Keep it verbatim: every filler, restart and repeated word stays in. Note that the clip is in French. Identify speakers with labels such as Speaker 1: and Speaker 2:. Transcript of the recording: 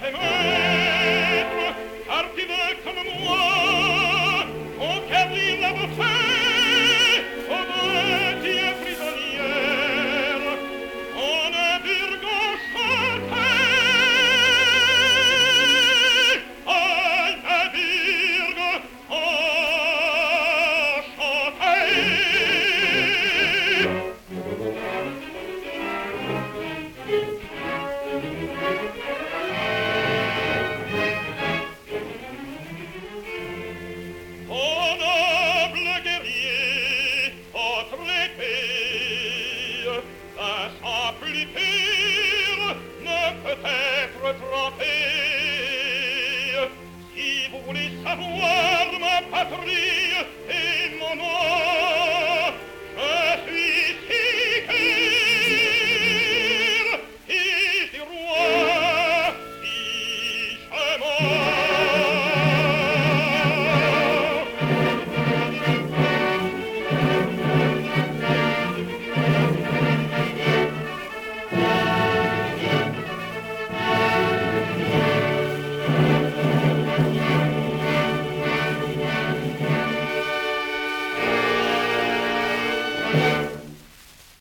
Speaker 1: fait maître, car tu veux comme moi conquérir la beauté, comme tu es prisonnière, en un burgon chanté, en un burgon enchanté. Ô noble guerrier, votre épée, d'un sang plus pur ne peut être trempé. Si vous voulez savoir ma patrie,